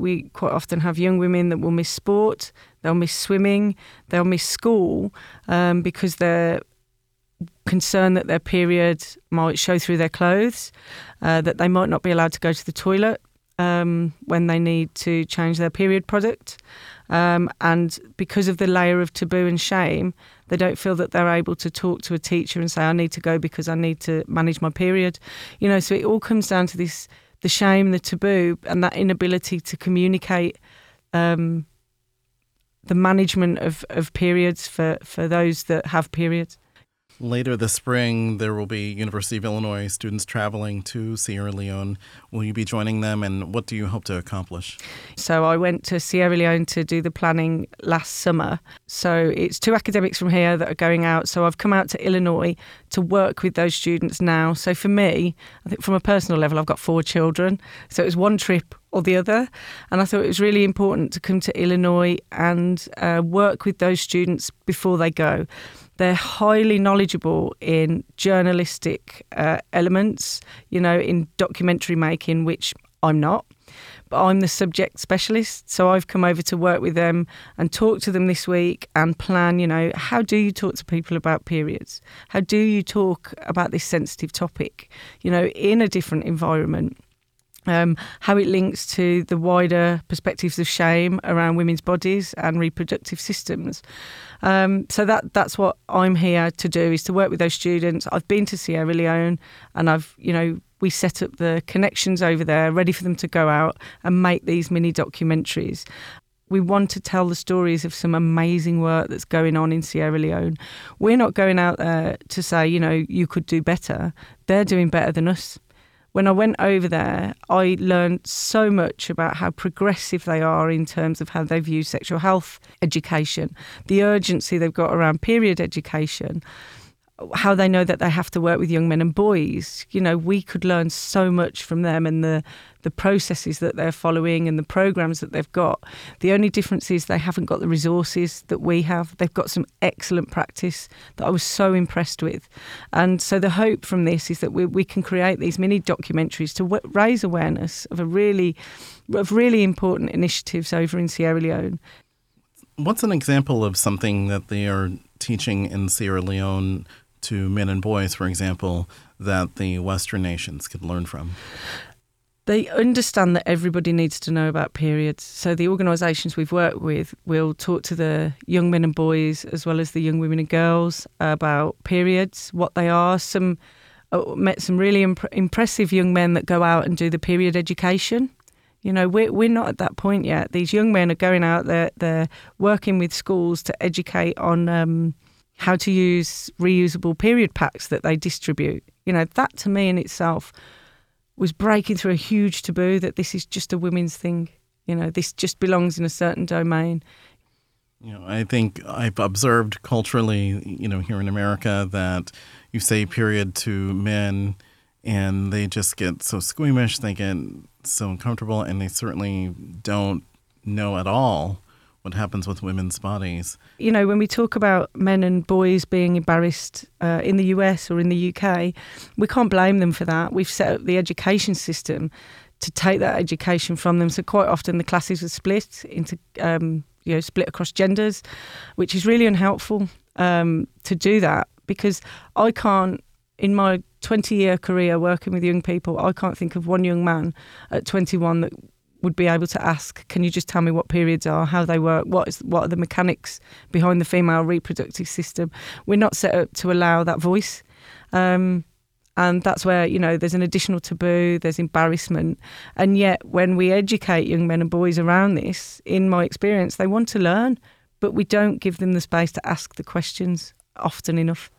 we quite often have young women that will miss sport, they'll miss swimming, they'll miss school because they're concerned that their period might show through their clothes, that they might not be allowed to go to the toilet when they need to change their period product. And because of the layer of taboo and shame, they don't feel that they're able to talk to a teacher and say, I need to go because I need to manage my period. So it all comes down to this, the shame, the taboo, and that inability to communicate the management of periods for those that have periods. Later this spring, there will be University of Illinois students traveling to Sierra Leone. Will you be joining them, and what do you hope to accomplish? So I went to Sierra Leone to do the planning last summer. So it's 2 academics from here that are going out. So I've come out to Illinois to work with those students now. So for me, I think from a personal level, I've got 4 children. So it was one trip or the other. And I thought it was really important to come to Illinois and work with those students before they go. They're highly knowledgeable in journalistic elements, in documentary making, which I'm not. But I'm the subject specialist. So I've come over to work with them and talk to them this week and plan, how do you talk to people about periods? How do you talk about this sensitive topic, in a different environment? How it links to the wider perspectives of shame around women's bodies and reproductive systems. So that's what I'm here to do, is to work with those students. I've been to Sierra Leone and we set up the connections over there, ready for them to go out and make these mini documentaries. We want to tell the stories of some amazing work that's going on in Sierra Leone. We're not going out there to say, you could do better. They're doing better than us. When I went over there, I learned so much about how progressive they are in terms of how they view sexual health education, the urgency they've got around period education, how they know that they have to work with young men and boys. We could learn so much from them and the processes that they're following and the programs that they've got. The only difference is they haven't got the resources that we have. They've got some excellent practice that I was so impressed with. And so the hope from this is that we can create these mini documentaries to raise awareness of really important initiatives over in Sierra Leone. What's an example of something that they are teaching in Sierra Leone to men and boys, for example, that the Western nations could learn from? They understand that everybody needs to know about periods. So the organisations we've worked with will talk to the young men and boys as well as the young women and girls about periods, what they are. Met some really impressive young men that go out and do the period education. We're not at that point yet. These young men are going out there, they're working with schools to educate on how to use reusable period packs that they distribute. That to me in itself was breaking through a huge taboo that this is just a women's thing. This just belongs in a certain domain. I think I've observed culturally, here in America, that you say period to men and they just get so squeamish, they get so uncomfortable, and they certainly don't know at all what happens with women's bodies. When we talk about men and boys being embarrassed in the US or in the UK, we can't blame them for that. We've set up the education system to take that education from them. So quite often the classes are split into, split across genders, which is really unhelpful to do that, because I can't, in my 20-year career working with young people, I can't think of one young man at 21 that would be able to ask, can you just tell me what periods are, how they work, what are the mechanics behind the female reproductive system? We're not set up to allow that voice. And that's where, there's an additional taboo, there's embarrassment. And yet when we educate young men and boys around this, in my experience, they want to learn, but we don't give them the space to ask the questions often enough.